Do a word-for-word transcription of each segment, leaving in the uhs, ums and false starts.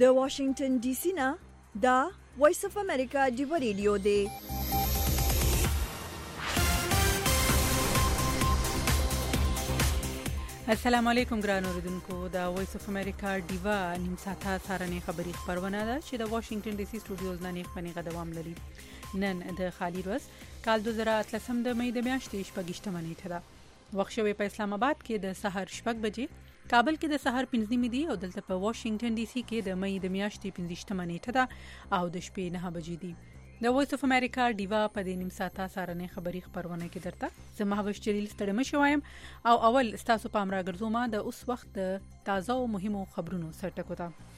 د واشنگټن ډي سي نه دا وایس اف امریکا دی ریډیو دی. السلام علیکم ګران اوریدونکو، دا وایس اف امریکا دیوا نیم ساعته سارنې خبري خبرونه ده چې د واشنگټن ډي سي سټوډیوز نه نیک پنیغه دوام لري. نن د خالی ورځ کال دوه زره اتلسم د مې د میاشتې شپږشتمه نیټه ده. وخت شوی په اسلام آباد کې د سحر شپږ بجې، کابل کې د سحر پنځه نیمې دي او دلته په واشنگټن ډي سي کې د مې د میاشتې پنځشتمه نیټه ده او د شپې نه بجې دي. د وایس اف امریکا دیوا په دې نیم ساعته سارنې خبري خبرونه کې درته زه مهوش چریل ستړي مشوایم او اول ستاسو په امر غرزوما د اوس وخت د تازه او مهمو خبرونو سرټکو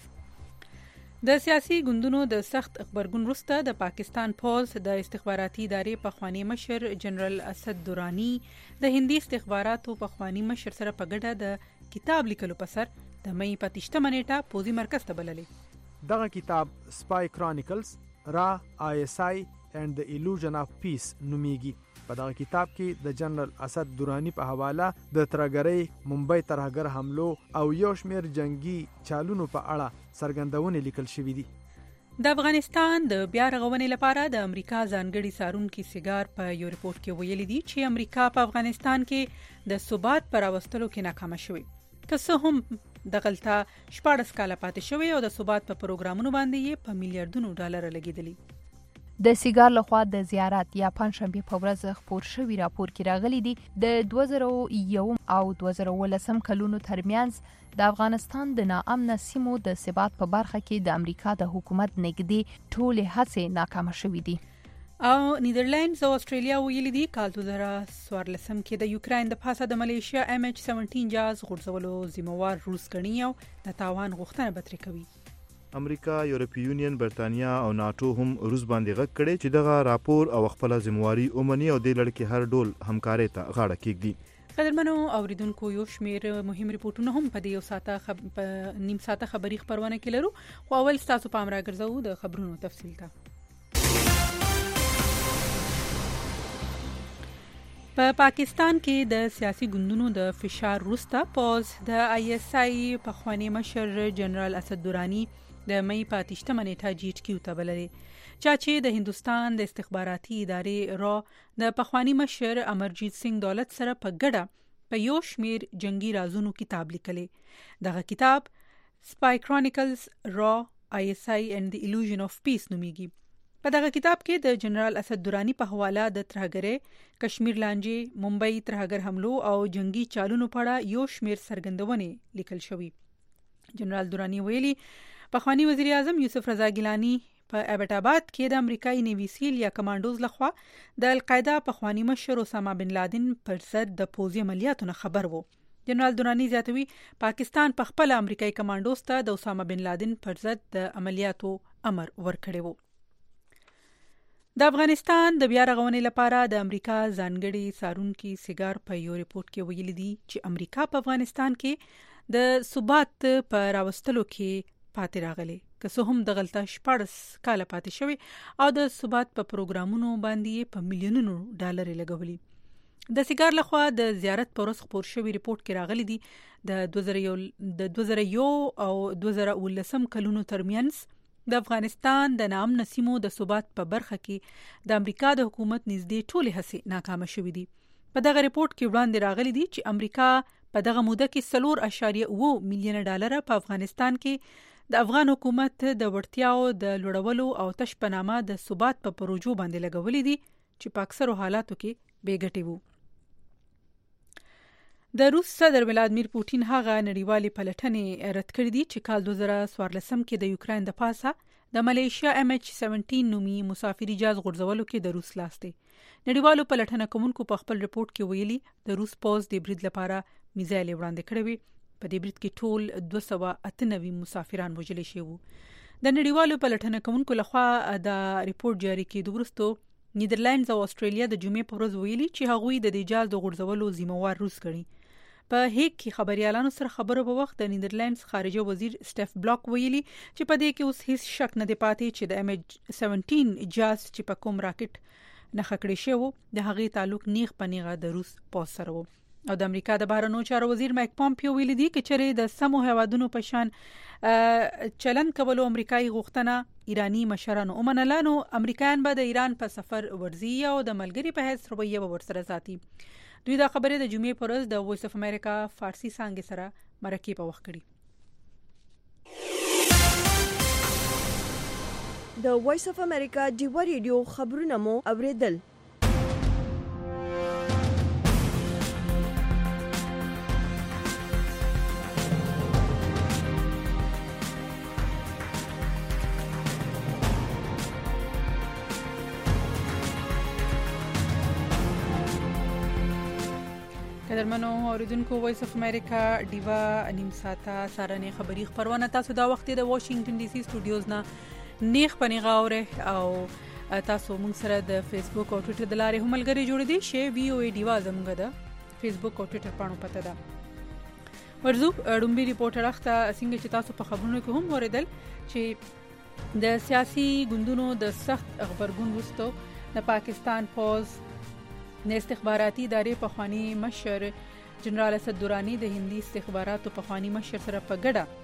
ته. د سیاسي ګوندونو د سخت خبرګون وروسته د پاکستان پوز د استخباراتي ادارې په خواني مشر جنرال اسد درانی د هندي استخباراتو په خواني مشر سره په ګډه د کتاب لیکلو په سر د مې په پنځشتمه نیټه پوزي مرکز ته بللې. دغه کتاب سپای کرونیکلز را آی ایس آی and the illusion of peace نومیږي. په دغه کتاب کې د جنرال اسد درانی په حواله د ترګری ممبئی ترهګر حملو او یو شمیر جنگي چالونو په اړه څرګندونه لیکل شوې دي. د افغانستان د بیا رغونې لپاره د امریکا ځانګړي څارونکي سیګار په یو ریپورت کې ویلي دي چې امریکا په افغانستان کې د ثبات پر راوستلو کې ناکام شوی. که څه هم د غلطه شپږ کاله پاتې شوی او د ثبات په پروګرامونو باندې یې په میلیارډونو ډالر لګیدلی. د سیګار لخوا د زیارت یا پنځشنبه په ورځ خپور شوی راپور کې راغلی دی د دوه زره یو او دوه زره ولسم کلونو ترمنځ د افغانستان د ناامن سیمو د ثبات په برخه کې د امریکا د حکومت نږدې ټولې هڅې ناکام شوې دي. او نیدرلینډز او استرالیا ویلي دي کال دوه زره څوارلسم کې د یوکرين د پاسه د ملیشیا ایم ایچ سبعه جاز غورځولو ذمہوار روس ګڼي او د تاوان غوښتنه بتري کوي. امریکا، یورپی یونین، برتانیا او ناتو هم روس باندې غږ کړي چې دغه راپور او خپل ذمہواری اومني او د لړ کې هر ډول همکاري ته غاړه کېږدي. قدرمنو اوریدونکو، یو شمیر مهم ریپورتونه هم په دې یو ساعته خب... په نیم ساعته خبري خبرونه کې لرو، خو اول تاسو په امر غرزو د خبرونو تفصیل ته. په پا پاکستان کې د سیاسي ګوندونو د فشار وروسته پوز د آی ایس آی په خواني مشر جنرال اسد درانی د مې په پنځشتمه نیټه جی ایچ کیو ته بللې، چې د هندستان د استخباراتي ادارې را د پخوانی مشر امرجیت سنگ دولت سره په ګډه په یو شمیر جنگي رازونو کتاب لیکلې. دغه کتاب سپای کرونیکلز را آی ایس آی and the illusion of peace نومیږي. په دغه کتاب کې د جنرال اسد درانی په حواله د ترهګرۍ، کشمیر لانجې، ممبئی ترهګر حملو او جنگي چالونو په اړه یو شمیر څرګندونې لیکل شوې. جنرال درانی ویلي پخوانی وزیر اعظم یوسف رضا ګیلانی په ابټ آباد کې د امریکایي نیوی سیل یا کمانډوز لخوا د القاعده پخوانی مشر اسامه بن لادن پر ضد د پوځي عملیاتو نه خبر وو. جنرال درانی زیاتوي پاکستان په خپل امریکایي کمانډوز ته د اسامه بن لادن پر ضد د عملیاتو امر ورکړی وو. د افغانستان د بیا رغونې لپاره د امریکا ځانګړي څارونکي سیګار په یو ریپورت کې ویلي دي چې امریکا په افغانستان کې د ثبات په راوستلو کې پاتې راغلي، که څه هم د غلطه شپږ کاله پاتې شوی او د ثبات په پروګرامونو باندې په میلیونونو ډالر لګولي. د سیګار لخوا د زیارت پر ورځ خپور شوی ریپورت کې راغلی دی د دوه زره یو د دوه زره یو او دوه زره ولسم کلونو ترمنځ د افغانستان د ناامن سیمو د ثبات په برخه کې د امریکا د حکومت نږدې ټولې هڅې ناکام شوې دي. په دغه ریپورت کې وړاندې راغلي دي چې امریکا په دغه موده کې څلور اعشاریه اوه میلیونه ډالر په افغانستان کې د افغان حکومت د وړتیاو د لوړولو او تش په نامه د ثبات په پروژو باندې لګولې دي چې په اکثرو حالاتو کې بې ګټې وو. د روس صدر ولادمیر پوتین هغه نړیوالې پلټنې رد کړې دي چې کال دوه زره څوارلسم کې د یوکرين د پاسه د ملیشیا ایم ایچ سبعه نومي مسافري جاز غورځولو کې د روس لاس دی. نړیوالو پلټنه کوونکو په خپل ریپورت کې ویلي د روس پوز د برید لپاره میزایل وړاندې کړی وي. په دې برید کې ټول دوه سوه اته نوي مسافران وژل شوي وو. د نړیوالو پلټنه کوونکو لخوا د ریپورت جاری کېدو وروسته نیدرلینډز او استرالیا د جمعې په ورځ ویلي چې هغوی د دې جاز د غورځولو ذمہوار روس ګڼي. په هیګ کې خبريالانو سره خبرو په وخت د نیدرلینډز خارجه وزیر سټیف بلاک ویلي چې په دې کې اوس هیڅ شک نه دی پاتې چې د ایم ایچ سبعه جاز چې په کوم راکټ نه خکړې شو د هغې تعلق نیغ پنیغه د روس پوز سره وو. او د امریکا د بهرنیو چارو وزیر مایک پامپیو ویلي دی چې چېرې د سمو هوادونو په شان چلن کولو امریکایي غوښتنه ایرانی مشرانو ومنله، نو امریکایان به د ایران په سفر ورځي او د ملګری په حیث رویه به ورسره ساتي. دوی دا خبره د جمعې پر ورځ د وایس اف امریکا فارسی څانګې سره مرکې په وخت کړي. د وایس اف امریکا ډیوا ریډیو خبرونه مو اوریدل. قدرمنو اوریدونکو، وایس اف امریکا ډیوا نیم ساعته سارنې خبری خبرونه تاسو دا وخت د واشنگټن ډي سي سټوډیوز نه نیخ پنیغه اوره او تاسو موږ سره د فیسبوک او ټویټر د لارې هم ملګری جوړ دي. شی وی او ای ډیوا زموږ د فیسبوک او ټویټر پاڼو پته ده. ورزو ډومبي ریپورټر اخته څنګه چې تاسو په خبرونو کې هم اوریدل چې د سیاسي ګوندونو د سخت خبرګون وروسته د پاکستان پوز د استخباراتي ادارې پخوانی مشر جنرال اسد درانی د هندي استخباراتو پخوانی مشر سره په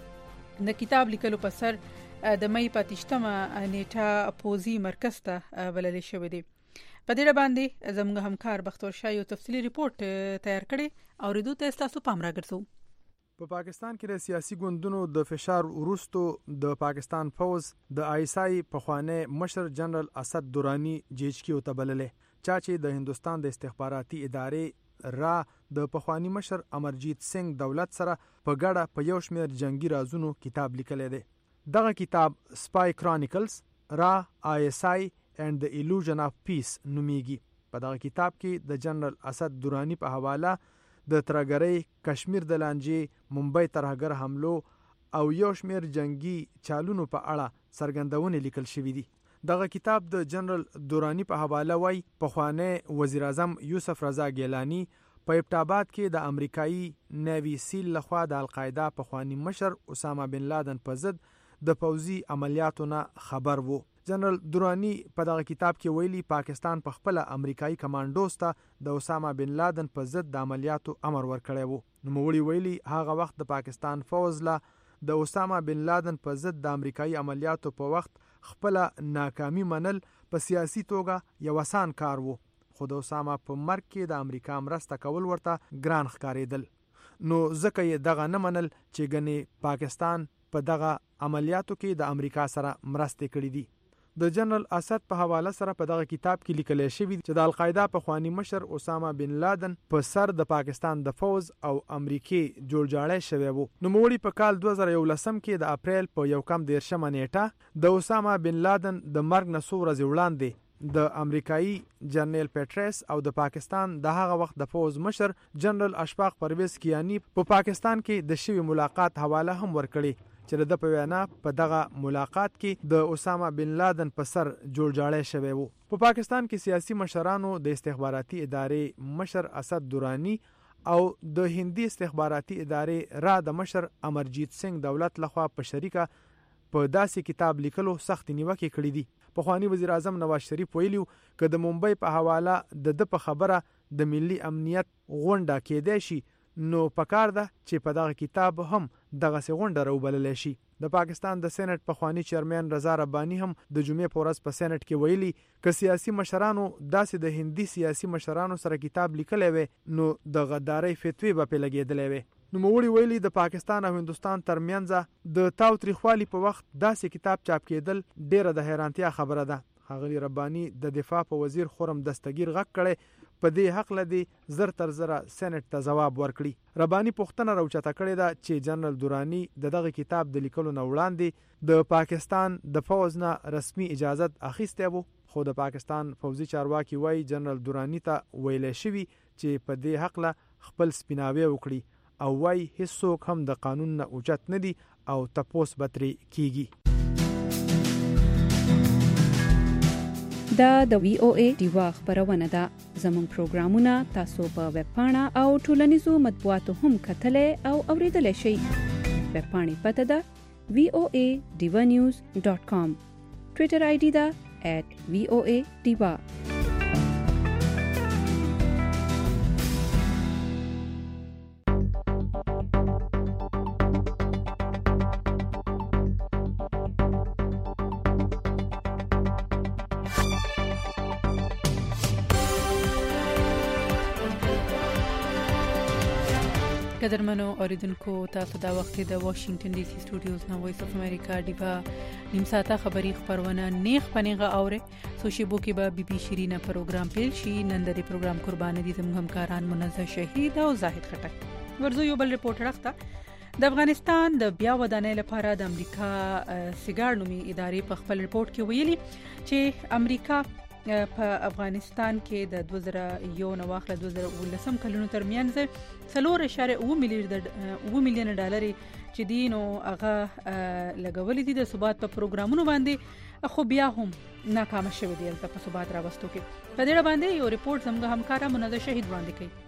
ګډه د کتاب لیکلو په سر د مې پاتشتمه نیټه پوزي مرکز ته بلل شوې دي. په دې باندې زموږ همکار بختور شاه یو تفصیلی ریپورت تیار کړي او ردو ته تاسو پام راګرځو. په پاکستان کې د سیاسي ګوندونو د فشار وروستو د پاکستان فوز د آی ایس آی پخوانی مشر جنرال اسد درانی جی ایچ کیو ته بللې، چا چې د هندستان د استخباراتي ادارې را د پخوانی مشر امرجیت سنگ دولت سره په ګډه په یو شمېر جنگي رازونو کتاب لیکلی دی. دغه کتاب سپای کرانیکلز را آی ایس آی اینڈ د ایلوژن آف پیس نومیږي. په دغه کتاب کې د جنرال اسد درانی په حواله د ترګری کشمیر د لانجې ممبئی ترهګر حملو او یو شمېر جنگي چالونو په اړه څرګندونې لیکل شوې دي. دغه کتاب د جنرال درانی په حواله وای پخوانی وزیر اعظم یوسف رضا ګیلانی په ابټاباد کې د امریکایي نیوی سیل لخوا د القاعده پخوانی مشر اسامه بن لادن په ضد د پوځي عملیاتو نه خبر وو. جنرال درانی په دغه کتاب کې ویلي پاکستان په خپل امریکایي کمانډوز ته د اسامه بن لادن په ضد د عملیاتو امر ورکړی وو. نوموړي ویلي هغه وخت د پاکستان فوز لا د اسامه بن لادن په ضد د امریکایي عملیاتو په وخت خپل ناکامي منل په سیاسي توګه یو آسان کار وو، خو د اسامه په مرګ کې د امریکا مرسته کول ورته ګران ښکارېدل. نو ځکه یې دغه نه منل چې ګنې پاکستان په دغه عملیاتو کې د امریکا سره مرستې کړې دي. د جنرال اسد په حواله سره په دغه کتاب کې لیکل شوی چې د القاعده پخوانی مشر اسامه بن لادن په سر د پاکستان د فوز او امریکای جوړجاړی شوی وو. نوموړي په کال دوه زره یولسم کې د اپریل په یو کم دیرشمه نیټه د اسامه بن لادن د مرګ نه څو ورځې وړاندې د امریکایي جنرال پیټریس او د پاکستان د هغه وخت د فوز مشر جنرال اشفاق پرویز کیانی په پاکستان کې د شوی ملاقات حواله هم ورکړي چې د په وینا په دغه ملاقات کې د اسامه بن لادن په سر جوړجاړی شوی وو. په پاکستان کې سیاسي مشرانو د استخباراتي ادارې مشر اسد درانی او د هندي استخباراتي ادارې را د مشر امرجیت سنگ دولت لخوا په شریکه په داسې کتاب لیکلو سخت نیوکې کړې دي. پخوانی وزیر اعظم نواز شریف ویلو که د ممبئی په حواله د د په خبره د ملي امنیت غونډه کېدای شي نو پکار ده چې په دغه کتاب هم دغه سي غونډه راوبلل شي. د پاکستان د سېنات پخوانی چیرمن رضا ربانی هم د جمعې په ورځ په سېنات کې ویلي ک سیاسي مشرانو داسې د هندي سیاسي مشرانو سره کتاب لیکلی وي نو د غدارۍ فتوی به په لګېدلې وي. نو موړي ویلي د پاکستان او هندستان ترمنځ د تاو تریخوالي په وخت داسې کتاب چاپ کېدل ډیره د حیرانتیا خبره ده. ښاغلي ربانی د دفاع په وزیر خرم دستگیر غږ کړي په دې حق لدی زر تر زره سېنات ته جواب ورکړي. ربانی پوښتنه راوچته کړې ده چې جنرال درانی د دغه کتاب د لیکلو نه وړاندې د پاکستان د فوز نه رسمي اجازت اخیسته وو، خو د پاکستان فوزي چارواکي وایي جنرال درانی ته ویل شوی چې په دې حق له خپل سپیناوی وکړي او وایي هیڅوک هم د قانون نه اوچت نه دي او تپوس بتري کیږي. دا د وی او ای ډیوا خبرونه ده. زموږ پروګرامونه تاسو په ویب پاڼه او ټولنیزو مطبوعاتو هم کتلای او اوریدلای شئ. ویب پاڼې پته ده وی او ای ډیوا نیوز ډاٹ کام. ټویټر آی ډي ده ایٹ وی او ای ډیوا. قدرمنو اوریدونکو تاسو دا وخت د واشنگټن ډي سي سټوډیوز نو وایس اف امریکا دیوا نیم ساعته خبری خبرونه نیغ پنیغه اوره سوشي بو کې به بي بي شیرینه پروګرام پیل شي نن د پروګرام قرباني دي زموږ همکاران منزه شهید او زاهد خټک ورزو یو بل ریپورت راغته د افغانستان د بیا ودانۍ لپاره د امریکا سیګار نومي ادارې په خپل ریپورت کې ویلي چې امریکا په افغانستان کې د دوه زره یو نه واخله دوه زره ولسم کلونو ترمنځ څلور اشاریه اوه میلیون ډالر چې دی نو هغه لګولې دي د ثبات په پروګرامونو باندې خو بیا هم ناکام شوه دی په ثبات راوستو کې په دې باندې یو ریپورت زموږ همکارا منزه شهید وړاندې کړي.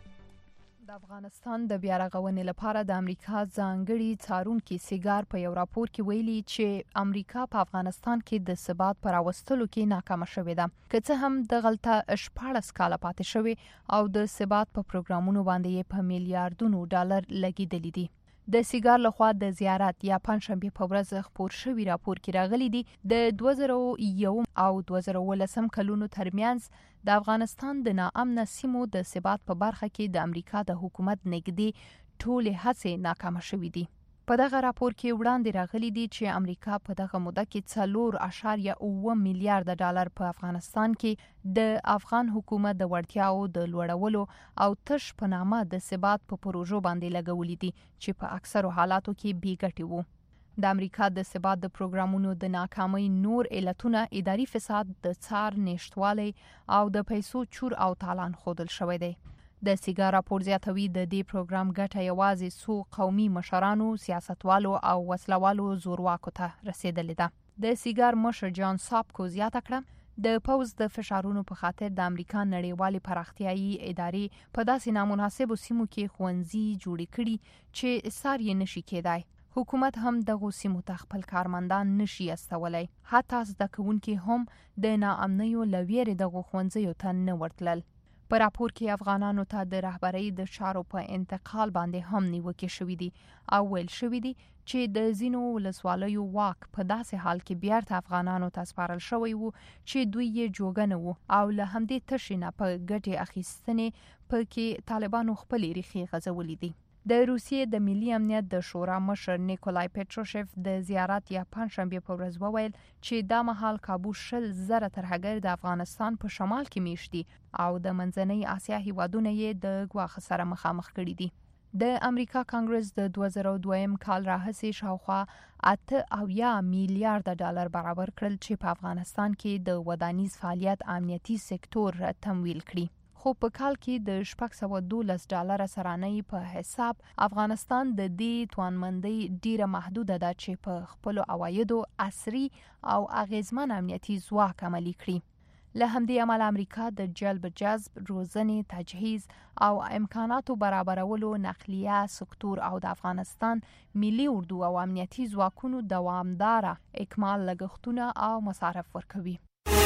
د افغانستان د بیا رغونې لپاره د امریکا ځانګړي څارونکي سیګار په یو راپور کې ویلي چې امریکا په افغانستان کې د ثبات پر راوستلو کې ناکامه شوې ده که څه هم د غلطه شپاړس کاله پاتې شوې او د ثبات په پروګرامونو باندې په میلیارډونو ډالر لګیدلې دي. د سیګار لخوا د زیارت یا پنځشنبه په ورځ خبر شوی راپور کې راغلی دی د دوه زره یو او دوه زره ولسم کلونو ترمنځ د افغانستان د ناامن سیمو د ثبات په برخه کې د امریکا د حکومت نږدې ټولې هڅې ناکامه شوې دي. په دغه راپور کې وړاندې راغلی دی چې امریکا په دغه موده کې څلور اشاریه اوه میلیارډ ډالر په افغانستان کې د افغان حکومت د وړتیاو د لوړولو او تش په نامه د ثبات په پروژو باندې لګولې دي چې په اکثرو حالاتو کې بې ګټې وو. د امریکا د ثبات د پروګرامونو د ناکامۍ نور علتونه اداري فساد د څار نشټوالی او د پیسو چور او تالان ښودل شوی دی. د سیګار راپور زیاتوي د دې پروګرام ګټه یوازې څو قومي مشرانو، سیاستوالو او وسلوالو زورواکو ته رسیدلې ده. د سیګار مشر جان ساپکو زیاته کړه د پوز د فشارونو په خاطر د امریکا نړیوالې پراختیایي ادارې په داسې نامناسبو سیمو کې ښوونځي جوړ کړي چې سار یې نشي کېدای. حکومت هم دغه سیمو ته خپل کارمندان نشي استولای، حتی زده کوونکي هم د ناامنیو لویرې دغه ښوونځیو ته نه ورتلل. په راپور کې افغانانو ته د رهبرۍ د چارو په انتقال باندې هم نیوکې شوې دي او ویل شوې دي چې د ځینو ولسوالیو واک په داسې حال کې بیرته افغانانو ته سپارل شوی وو چې دوی یې جوګه نه وو او له همدې تشې نه په ګټې اخیستنې په کې طالبانو خپلې ریښې غځولې دي. د روسیې د ملي امنیت د شورا مشر نیکولای پټروشف د زیارت یا پنځشنبه په ورځ وویل چې دا مهال کابو شل زره ترهګر د افغانستان په شمال کې میشتي او د منځنۍ اسیا هیوادونه یې د ګواښ سره مخامخ کړي دي. د امریکا کانګرس د دوه زره دویم کال راهیسې شاوخوا اته اویا میلیارډ ډالر برابر کړل چې په افغانستان کې د ودانیز فعالیت امنیتي سکتور تمویل کړي. خو په کال کې د شپږ سوه دولس ډالر سرانه په حساب افغانستان د دې توانمندۍ ډیره محدوده ده چې په خپل عوایدو عصري او اغیزمن امنیتي ځواک عملي کړي. له همدې امله امریکا د جلب جذب، روزنې، تجهیز او امکاناتو برابرولو نقلیه سکتور او د افغانستان ملي اردو او امنیتي ځواکونو دوامداره اکمال لګښتونه او مصارف ورکوي.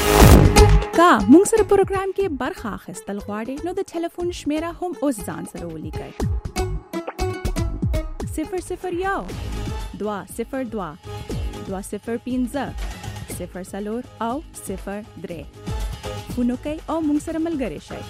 کا مونږ سره پروګرام کې برخه اخیستل غواړئ نو د ټلیفون شمیره هم اوس ځان سره ولیکئ. صفر صفر یو دوه صفر دوه دوه صفر پنځه صفر څلور او صفر درې فون وکئ او مونږ سره ملګري شئ.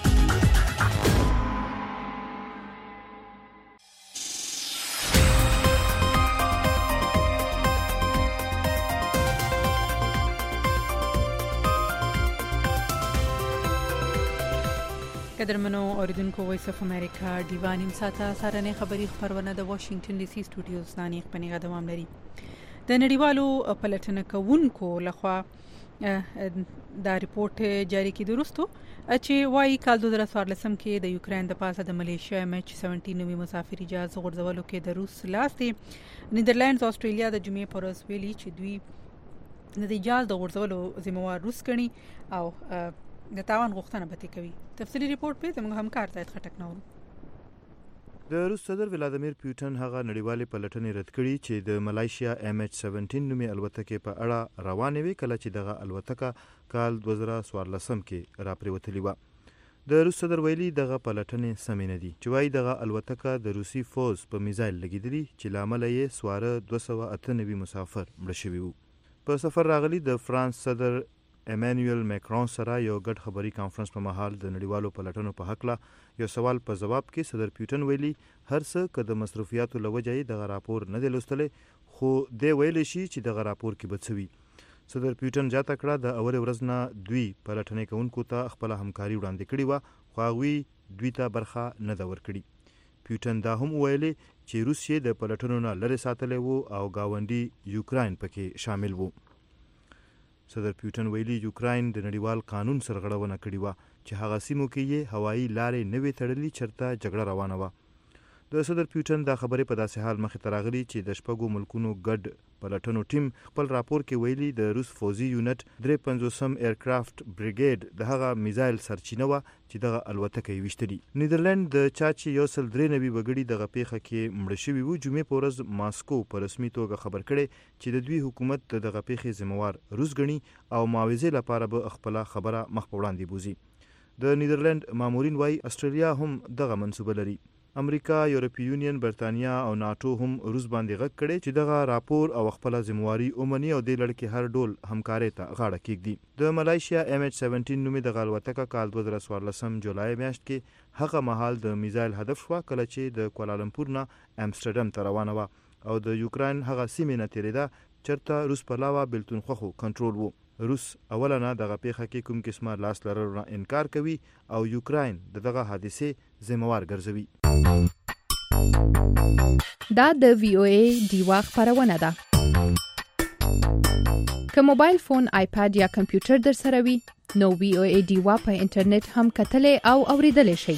قدرمنو اوریدونکو وایس اف امریکا دیوا نیم ساعته سارنې خبری خبرونه د واشنگټن ډي سي سټوډیوز نه خپنیغه دوام لري. د نړیوالو پلټنه کوونکو لخوا دا ریپورت جاری کیدو وروسته چې وايي کال دوه زره څوارلسم کې د یوکرين د پاسه د ملیشیا ایم ایچ سبعه نومي مسافر جهاز غورځولو کې د روس لاس دی. نیدرلندز او استرالیا د جمعې پر ورځ ویلي چې دوی د دې جهاز د غورځولو ذمہوار روس ګڼي او د تاوان غوښتنه به کوي. تفصیلی ریپورت په زموږ همکار زاهد خټک نورو. د روس صدر ولادیمیر پوتین هغه نړیوالې پلټنې رد کړي چې د ملایشیا ایم ایچ سبعه نومي الوتکې په اړه روانې وي کله چې دغه الوتکه کال دوه زره څوارلسم کې راپریوتلې وه. د روس صدر ویلي دغه پلټنې سمې نه دي چې وايي دغه الوتکه د روسي فوز په میزایل لګیدلی چې لامل یې سواره دوه سوه اته نوي مسافر مړه شوي وو. په سفر راغلي د فرانس صدر ایمانوئل ماکرون سره یو ګډ خبري کانفرنس په مهال د نړیوالو پلټنو په حق لا یو سوال په جواب کې صدر پیوټن ویلي هر څه که د مصرفیاتو لوجې د راپور نه دی لوستلې خو دی ویل شي چې د راپور کې بچوي. صدر پیوټن جاته کړه د اول ورځ نه دوی پلټنې کوونکو ته خپل همکاري وړاندې کړې و خو هغوی دوی ته برخه نه ده ورکړي. پیوټن دا هم ویلي چې روسیې د پلټنو نه لرې ساتلی وو او ګاونډي یوکراین پکې شامل وو. صدر پیوټن ویلي یوکراین د نړیوال قانون سرغړونه کړې وه چې هغه سیمو کې یې هوایي لارې نه وې تړلي چېرته جګړه روانه وه. د صدر پیوټن دا خبرې په داسې حال مخې ته راغلي چې د شپږو ملکونو ګډ پلټنو ټیم خپل راپور کې ویلي د روس فوزي یونټ درې پنځوسم ایرکرافټ بریګیډ د هغه میزایل سرچینه وه چې دغه الوتکه یې ویشتلي. نیدرلند د چا چې یو سل درې نوي وګړي دغه پیښه کې مړه شوي وو جمعې په ورځ ماسکو په رسمي توګه خبر کړی چې د دوی حکومت د دغه پیښې ذمہوار روس ګڼي او معاوضې لپاره به خپله خبره مخ په وړاندې بوزي. د نیدرلند مامورین وایي استرالیا هم دغه منصوبه لري. امریکا، یورپی یونین، برتانیا او ناټو هم روس باندې غږ کړی چې دغه راپور او خپل ذمہواری اومني او د لړ کې هر ډول همکاري ته غاړه کېږدي. د ملایشیا ایم ایچ سبعتر نومې د الوتکه کال دوه زره څوارلسم جولای میاشت کې هغه مهال د میزایل هدف شوه کله چې د کوالالمپور نه امسټرډم ته روانه وه او د یوکراین هغه سیمې نه تېرېده چېرته روس په علاوه بېلتون خوښو کنټرول وو. روس اوله نه دغه پیښه کې کوم قسمه لاس لرلو نه انکار کوي او یوکراین د دغه حادثې ذمہوار ګرځوي. دا د وی او ای دیوا خبرونه ده. که موبایل فون، آیپاد یا کمپیوټر در سره وي نو وی او ای دیوا په انټرنیټ هم کتلې او اوریدلې شي.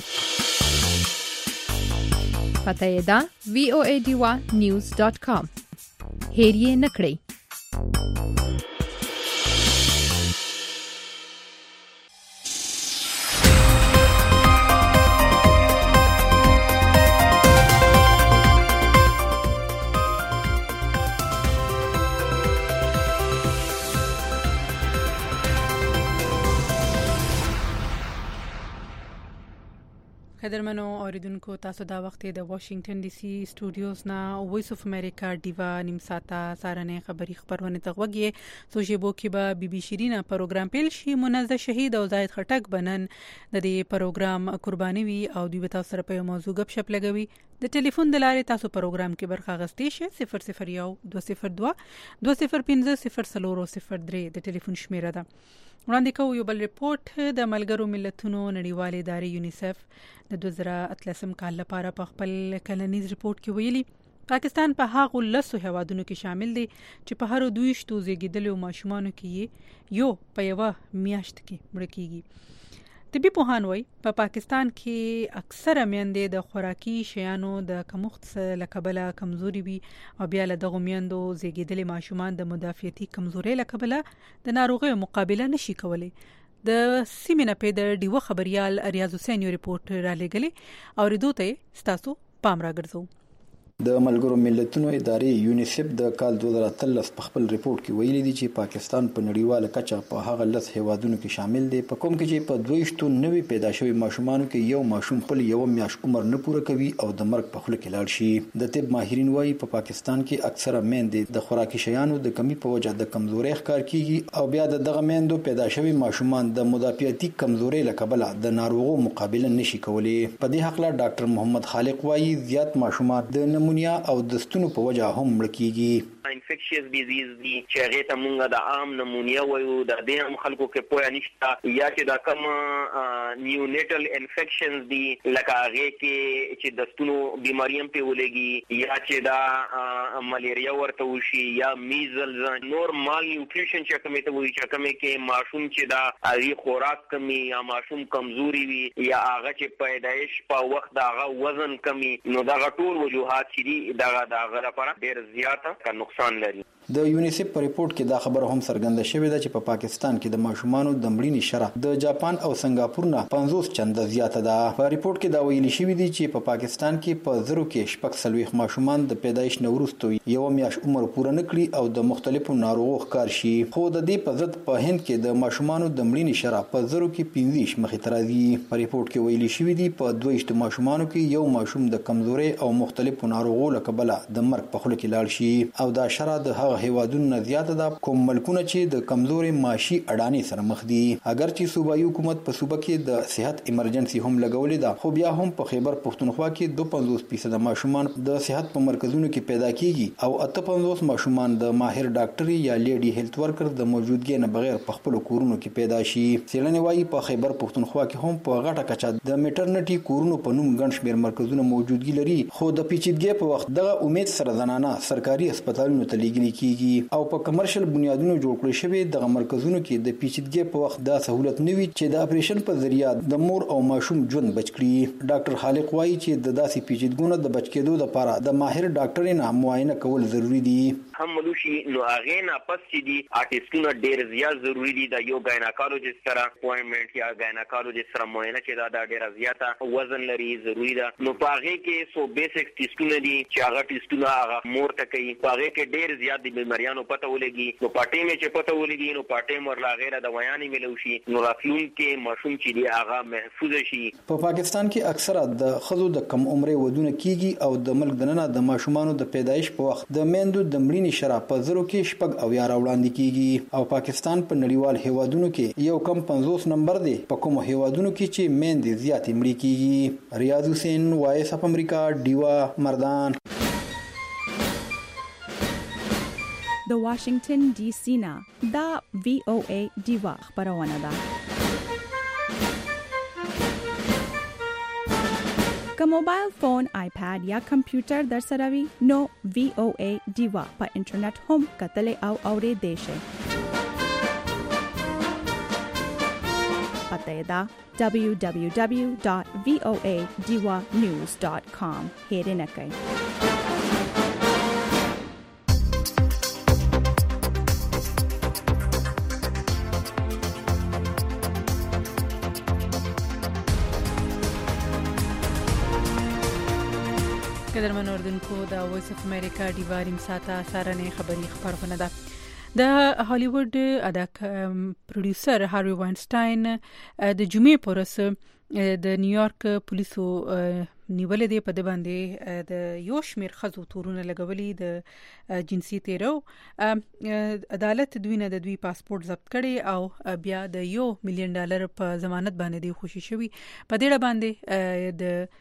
پته یې ده وی او ای دیوا نیوز ډاٹ کام. هیر یې نه کړئ. قدرمنو اوریدونکو تاسو دا وخت د واشنگټن ډي سي سټوډیوز نه وایس اف امریکا دیوا نیم ساعته سارنې خبری خبرونه ته وګورئ. سوجيبو کې به بي بي شيرینه پروګرام پیل شي. منزه شهید او زاهد خټک بنن د دې پروګرام قرباني وي او دوی به تاسو سره په موضوع غب شپ لګوي. د ټلیفون د لارې تاسو پروګرام کې برخه غستې شئ. صفر صفر یو دوه صفر دوه دوه صفر پنځه صفر څلور صفر درې د ټلیفون شمیره ده. وړاندې کوو یو بل ریپورت د ملګرو ملتونو نړیوال ادارې یونیسف د دوه زره اتلسم کال لپاره په خپل کلنیز ریپورت کې ویلي پاکستان په هغو لسو هیوادونو کې شامل دی چې په هر دویشتو زیږیدلو ماشومانو کې یو په یوه میاشت کې مړه کیږي. طبي پوهان وایي په پاکستان کې اکثره میندې د خوراکي شیانو د کمښت له کبله کمزوري وي او بیا له دغو میندو زیږیدلي ماشومان د مدافعتي کمزورۍ له کبله د ناروغیو مقابله نشي کولی. د سیمې نه پې د ډیوه خبریال ریاض حسین یو ریپورت را لېږلی او ریدو ته ستاسو پام راګرځو. د ملګرو ملتونو ادارې یونیسف د کال دوه زره اتلس په خپل ریپورت کې ویلي دي چې پاکستان په نړیواله کچه په هغه لس هیوادونو کې شامل دی په کوم کې چې په دویشتو نوي پیدا شوي ماشومانو کې یو ماشوم خپل یو میاشت عمر نه پوره کوي او د مرګ په خوله کې لاړ شي. د طب ماهرین وایي په پاکستان کې اکثره میندې د خوراکي شیانو د کمی په وجه د کمزورۍ ښکار کیږي او بیا د دغه میندو پیدا شوي ماشومان د مدافعتي کمزورۍ له کبله د ناروغو مقابله نشي کولی. په دې حق لا ډاکټر محمد خالق وایي زیات ماشومان د نمونیا او د ستونو په وجه هم مړه کیږي. انفیکشس ډیزیز دی چې هغه ته مونږ د عام نمونیا وایو د دې هم خلکو کې پوهه نشته یا چې دا کوم نیونیټل انفیکشنز دی لکه هغه کې چې د ستونو بیماری هم په ولګي یا چې دا ملیریا ورته وشي یا میزلز نور مال نیوټریشن چې کومه ته وایي چې کومه کې ماشوم چې دا هغه خوراک کمی یا ماشوم کمزوري وي یا هغه چې پیدایش په وخت دا هغه وزن کمی نو دا ټول وجوهات چې دا دا هغه لپاره ډیر زیاته کا نقصان لري. د یونیسف په ریپورت کې دا خبره هم څرګنده شوې ده چې په پاکستان کې د ماشومانو د مړینې شرح د جاپان او سنگاپور نه پنځوس چنده زیاته ده. په ریپورت کې دا ویلي شوی دی چې په پاکستان کې په زرو کې شپږ څلوېښت ماشومان د پیدایش نه وروسته یو میاشت عمر پوره نه کړي او د مختلفو ناروغو ښکار شي. خو د دې په ضد په هند کې د ماشومانو د مړینې شرح په زرو کې پنځه مخې ته راځي. په ریپورت کې ویلي شوی دی په دویشتو ماشومانو کې یو ماشوم د کمزورۍ او مختلفو ناروغو له کبله د مرګ په خوله کې لاړ شي او دا شرح د هغه د هیوادونو نه زیاته ده کوم ملکونه چې د کمزوري معاشي اډانې سره مخ دي. اگر چې صوبایي حکومت په صوبه کې د صحت ایمرجنسي هم لګولې ده، خو بیا هم په خیبر پښتونخوا کې دوه پنځوس فیصد ماشومان د صحت په مرکزونو کې پیدا کیږي او اته پنځوس ماشومان د ماهر ډاکټري یا لیډي هیلث ورکر د موجودګۍ نه بغیر په خپل کورونو کې پیدا شي. څېړنې وايي په خیبر پښتونخوا کې هم په غټه کچه د میټرنټي کورونو په نوم ګڼ شمېر مرکزونه موجودګي لري، خو د پیچیدګۍ په وخت دغه امید سره زنانه سرکاري هسپتالونو ته لیږلي کیږي او په کمرشل بنیادونو جوړ کړل شوی دغه مرکزونو کې د پیچیدګۍ په وخت دا سہولت نوي چې د اپریشن په ذریعہ د مور او ماشوم ژوند بچ کړي. ډاکټر خالق وايي چې د داسې پیچیدګونو د بچ کېدو لپاره د ماهر ډاکټر نه معاینه کول ضروری دي. هم ملوشي نو هغه نه پس چې دي آرټیسټونه ډېر زیات ضروری دي د یو ګایناکالوجست سره اپوینټمنټ یا ګایناکالوجست سره معاینه چې دا د ډېر زیاته وزن لري ضروری ده. نو په هغه کې سو بیسیک ټیسټونه دي چې هغه ټیسټونه هغه مور ته کوي. په هغه کې ډېر زیات د بیماریانو پته ولګي. نو پټې مې چې پته ولګي نو پټې ورلا غیره د ویانې ملو شي نو راتلون کې ماشوم چې دی هغه محفوظ شي. په پاکستان کې اکثره د خزو د کم عمرې ودونه کیږي او د ملک دننه د ماشومانو د پیدایش په وخت د میندو د مړینې شرح په زرو کې شپږ او یا راوړاندې کیږي او پاکستان په نړیوال هیوادونو کې یو کم پنځوس نمبر دی په کوم هیوادونو کې چې میندې زیاتې مړې کیږي. ریاض حسین، وایس اف امریکا، ډیوا، مردان. د واشنگټن ډي سي نه دا وی او ای ډیوا خبرونه ده. که موبایل فون، آیپاد یا کمپیوټر در سره وي نو وی او ای ډیوا په انټرنیټ هم کتلې او اورېدې شئ. پته یې ده دبلیو دبلیو دبلیو ډاټ وی او ای ډیوا نیوز ډاټ کام. هېر نه کړئ. قدرمن اردوونکو د وایس اف امریکا ډیواریم ساته سارنې خبري خبرونه ده. د هالیوډ اداکار پروډوسر هاروی واینسټاین د جمعې پر ورځ د نیویارک پولیسو نیولې دی په د باندې د یو شمیر خزو تورونه لګولې د جنسي تیرو. عدالت دوی نه د دوی پاسپورت ضبط کړي او بیا د یو میلیون ډالر په ضمانت باندې دی خوشي شوی. په دې باندې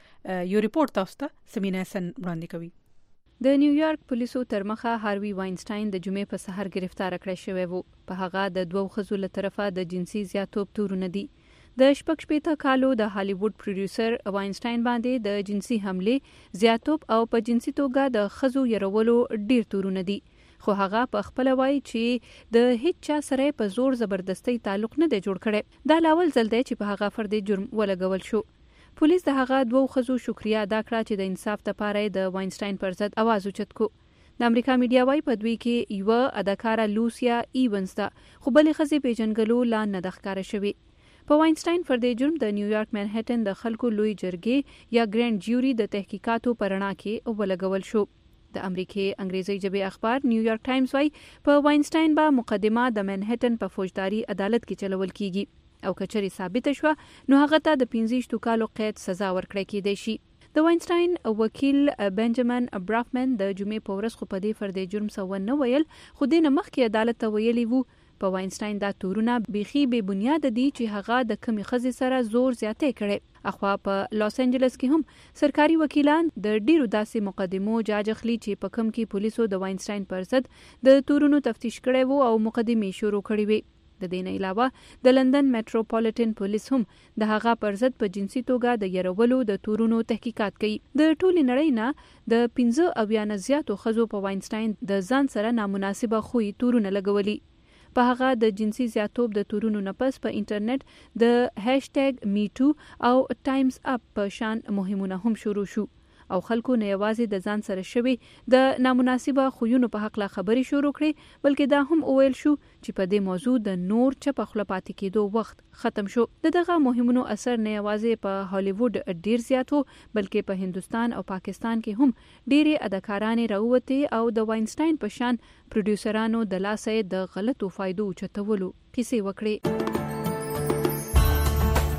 د یو ریپورت تاسو ته سمینه سن وړاندې کوي. د نیویارک پولیسو تر مخه هاروی واینسټاین د جمعې په سحر گرفتار کړی شوی وو. په هغه د دوو خزو له طرفه د جنسي زیاتوب تورونه دي. د شپږ شپېته کالو د هالیوډ پروډوسر واینسټاین باندې د جنسي حمله، زیاتوب او په جنسي توګه د خزو يرولو ډیر تورونه دي. خو هغه په خپل وایي چې د هیڅ چا سره په زور زبردستۍ تعلق نه دی جوړ کړی. دا لاول ځل دی چې په هغه فرد جرم ولګول شو. پولیس د هغه دوو خزو شکریا ادا کړه چې د انصاف لپاره د واینسټاین پر ضد आवाज اوچت کو. د امریکا میډیا وايي په دوی کې یو اداکاره لوسیا ایونز ده، خو بلې خزې پیژنګلو لا نه د ښکاره شوی. په واینسټاین پر دې جرم د نیویارک منهټن د خلکو لوی جرګې یا ګرانډ جیوري د تحقیقاتو پرنا کې ولګول شو. د امریکای انګریزي ژبې اخبار نیویارک ټایمز وايي په واینسټاین به مقدمه د منهټن په فوجداري عدالت کې چلول کیږي او کچري ثابت شوه نو هغه ته د پنځه کالو قید سزا ورکړي کېدای شي. د واینسټاین وکیل بنجامین برافمن د جمعې په ورځ خو په دې فرد جرم څه ونه ویل، خو د مخکې عدالت ته ویلي وو په واینسټاین دا تورونه بيخي به بنیاد دي چې هغه د کمی خزې سره زور زیاتې کړي. اخوا په لاس انجلس کې هم سرکاري وکیلان د ډیرو داسې مقدمو جاج اخلي چې په کم کې پولیسو د واینسټاین پر ضد د تورونو تفتیش کړي وو او مقدمې شروع کړي وي. د دې نه علاوه د لندن میټروپولیټن پولیس هم د هغه پر ضد په جنسي توګه د يرولو د تورونو تحقیقات کوي. د ټولې نړۍ نه د پنځه اویا نه زیاتو خزو په واینسټاین د ځان سره نامناسبه خوې تورونه لګولي. په هغه د جنسي زیاتوب د تورونو نه پس په انټرنیټ د هاشټیګ میټو او ټایمز اپ په شان مهمونه هم شروع شو او خلکو نه یوازې د ځان سره شوی د نامناسبه خویونو په حق لا خبري شروع کړي، بلکې دا هم اویل شو چې په دې موضوع د نور چپ خپل پاتې کېدو وخت ختم شو. دغه مهمونو اثر نه یوازې په هالیوډ ډیر زیاتو، بلکې په هندستان او پاکستان کې هم ډېرې اداکارانې راووتې او د واینسټاین په شان پروډوسرانو د لاسه د غلطو فایدو چتولو کیسې وکړي.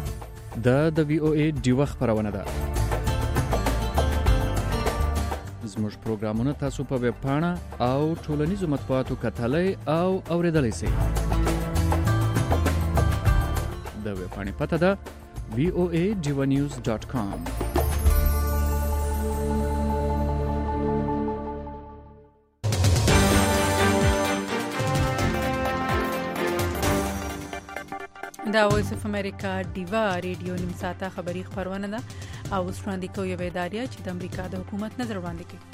د د وی او ای ډیو خبرونه ده. زموږ پروګرامونه تاسو په ویب پاڼه او ټولنیزو مطبوعاتو کتلای او اوریدلای شئ. د ویب پاڼې پته ده وی او ای ډیوا نیوز ډاټ کام. دا وایس اف امریکا ډیوا ریډیو نیم ساعته خبری خبرونه ده او وړاندې کوي یو ادارې چې د امریکا د حکومت نظر وړاندې کوي.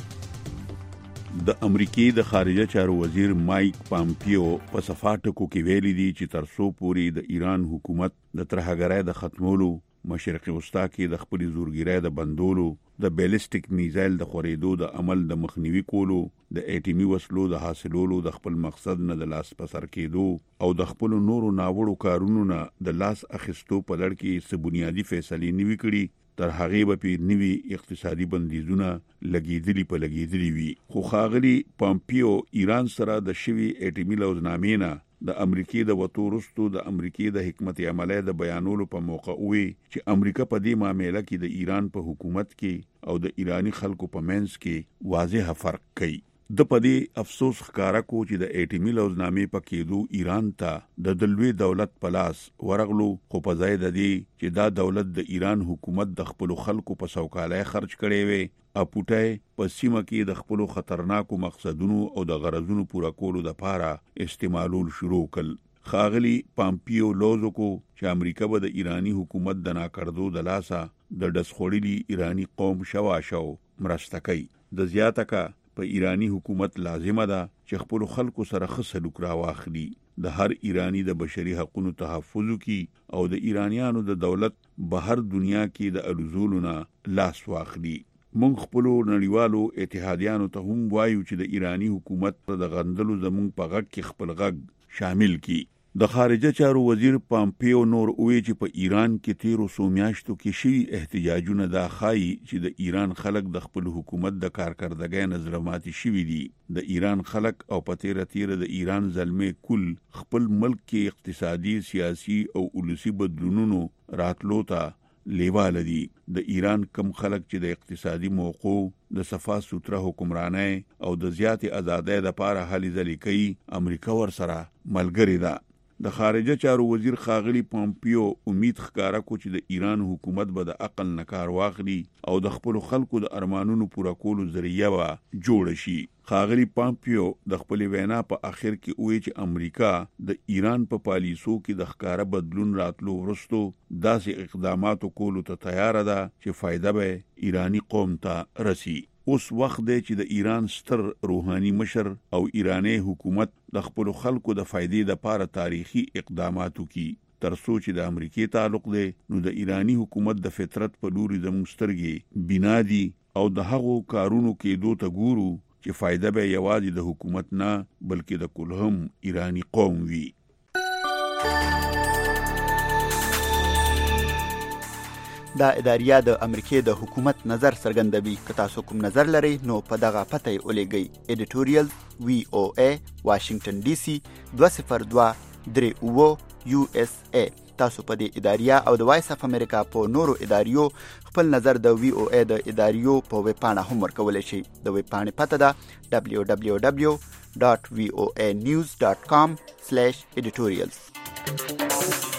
د امریکای د خارجه چارو وزیر مایک پامپیو په صفاټکو کې ویلي دي چې تر څو پورې د ایران حکومت د ترهګرۍ د ختمولو، مشرقي وسطا کې د خپل زورګیرۍ د بندولو، د بیلستیک میزایل د خورېدو د عمل د مخنیوي کولو، د اټیمي وسلو د حاصلولو د خپل مقصد نه د لاس پسر کېدو او د خپل نورو ناوړو کارونو نه د لاس اخیستو په لړ کې څه بنیادی فیصلې نیوي کړي، تر هغه به په نوي اقتصادي بندیزونه لګیدلی په لګیدلی وي. خو ښاغلي پامپیو ایران سره د شوی اټیمي لوزنامې نه د امریکای د وتورستو د امریکای د حکمت عملی د بیانولو په موقع وی چې امریکا په دې معاملې کې د ایران په حکومت کې او د ایرانی خلکو په منځ کې واضح فرق کوي. د پدې افسوس ښکارا کو چې د اټیمي لوزنامې په کېدو ایران ته د دلوي دولت پلاس ورغلو، خو په ځای د دې چې دا دولت د ایران حکومت د خپل خلکو په سوکالۍ خرج کړي وي، اپوټای په سیمه کې د خپل خطرناکو مقصدونو او د غرضونو پوره کولو لپاره استعمالول شروع کړل. ښاغلي پامپیو لوزو کو چې امریکا به د ایرانی حکومت د ناکردو د لاسه د ډسخوړلي ایرانی قوم شواشو مرسته کوي. د زیاته کا په ایرانی حکومت لازمه ده چې خپل خلکو سره ښه سلوک راواخلي، د هر ایرانی د بشري حقوقو تحفظ وکړي او د ایرانیانو د دولت بهر دنیا کې د ارزولو نه لاس واخلي. مونږ خپل نړیوالو اتحادیانو ته هم وایو چې د ایرانی حکومت د غندلو زمونږ په غږ کې خپل غږ شامل کړي. د خارجه چارو وزیر پامپیو نور وی چې په ایران کې تیرو سو میاشتو کې شوی احتجاجونه دا ښایي چې د ایران خلک د خپل حکومت د کارکردګۍ نظر ماتي شوی دي. د ایران خلک او په تیره تیره د ایران ظلمي کل خپل ملک کې اقتصادي، سیاسي او ولسی بدلونونو راتلو ته لیواله دي. د ایران کم خلک چې د اقتصادي موقعو، د صفا سوتره حکمرانۍ او د زیاتې ازادۍ لپاره هلې ځلې کوي، امریکا ورسره ملګرې ده. د خارجه چارو وزیر ښاغلي پامپیو امید ښکارا کو چې د ایران حکومت به د عقل نه کار واخلي او د خپل خلکو د ارمانونو پوره کولو ذریعہ به جوړ شي. ښاغلي پامپیو د خپل وینا په اخر کې وایي چې امریکا د ایران په پالیسو کې د ښکارا بدلون راتلو وروسته داسې اقداماتو کولو ته تیار ده چې فائدہ به ایرانی قوم ته رسی. اوس وخت دی چې د ایران ستر روحاني مشر او ایرانی حکومت د خپل خلکو د فائدې لپاره تاریخي اقدامات وکړي. تر څو چې د امریکای تعلق دی نو د ایرانی حکومت د فطرت په لوري زموږ سترګې بنا دي او د هغو کارونو کېدو ته ګورو چې فائدہ به یوازې د حکومت نه بلکې د کلهم ایرانی قوم وي. دا اداریه د امریکای د حکومت نظر څرګندوي. که تاسو کوم نظر لرئ نو په دغه پته یې ولیږئ. ایډیټوریال وی او ای واشنگټن ډي سي دوه صفر دوه درې اوه یو اس ای. تاسو په دې اداریه او د وایس اف امریکا په نورو اداریو خپل نظر د وی او ای د اداریو په ویب پاڼه هم ورکولی شئ. د ویب پاڼې پته ده دبلیو دبلیو دبلیو ډاټ وی او ای نیوز ډاټ کام سلیش ایډیټوریالز.